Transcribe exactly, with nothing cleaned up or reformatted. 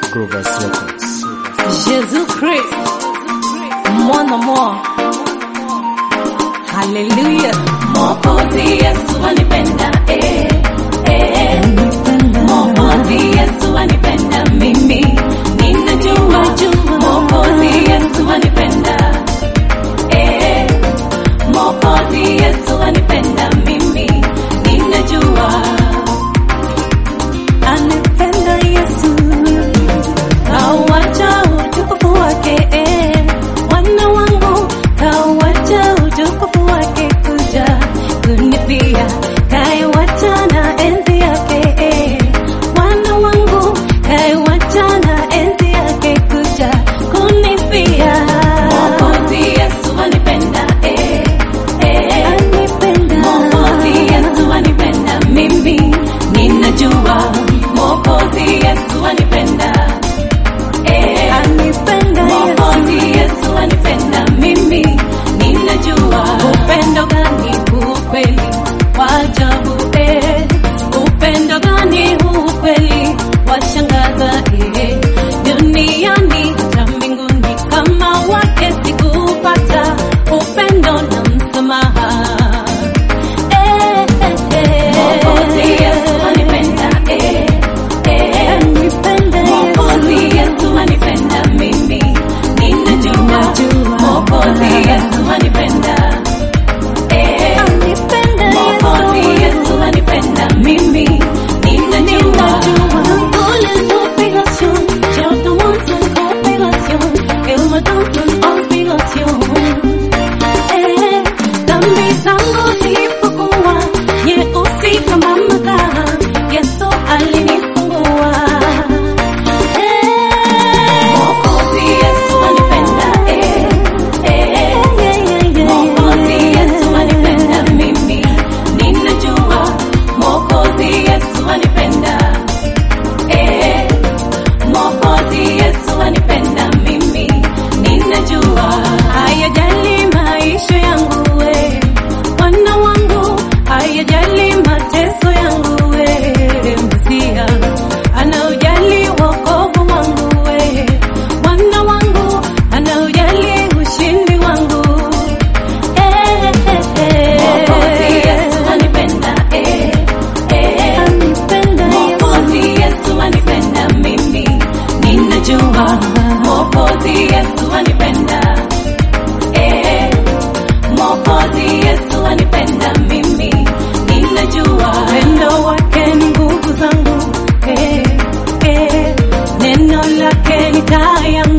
Groovers Records. Jésus-Christ, mwana mwa, haleluya. Mwokozi Yesu anipenda, eh, eh. Mwokozi Yesu anipenda mimi, ninajua. Mwokozi Yesu anipenda, eh. Mwokozi Yesu anipenda mimi, ninajua. Anipenda Yesu, kawacha utukufu wake, eh. Wana wangu, kawacha utukufu wake kuja kunipia, kaiwacha na enzi yake, eh. Wana wangu, kaiwacha na enzi yake kuja kunipia. Mwokozi Yesu anipenda, eh, eh. Anipenda. Mwokozi Yesu anipenda mimi, ninajua. Mwokozi Yesu anipenda, eh. Anipenda Mwokozi Yesu. Yesu anipenda mimi, ninajua. Upendo gani huu kweli wa ajabu, eh. Upendo gani huu kweli washangaza, eh. Duniani hata mbinguni kama wake sikupata, upendo na msamaha, eh, eh, eh. Mwokozi Yesu anipenda, eh, eh. Anipenda Mwokozi Yesu. Yesu anipenda mimi, ninajua. Mwokozi Yesu anipenda, eh. Anipenda Mwokozi Yesu. Yesu anipenda mimi, ninajua. Mwokozi Yesu anipenda, eh, eh. Mwokozi Yesu anipenda mimi, ninajua. Mwokozi Yesu anipenda, eh. Mwokozi Yesu anipenda mimi, ninajua. Hayajali maisha yangu, we wana wangu, hayajali mateso yangu, we Msia anaujali wokovu wangu, we wana wangu, anaujali ushindi wangu, eh, eh, eh. Mwokozi Yesu anipenda, eh, eh. Anipenda Mwokozi Yesu. Yesu anipenda mimi, ninajua. Mwokozi Yesu anipenda, eh. Mwokozi Yesu anipenda mimi, ninajua. Upendo wake ni nguvu zangu, eh, eh. Neno lake ni taa yangu.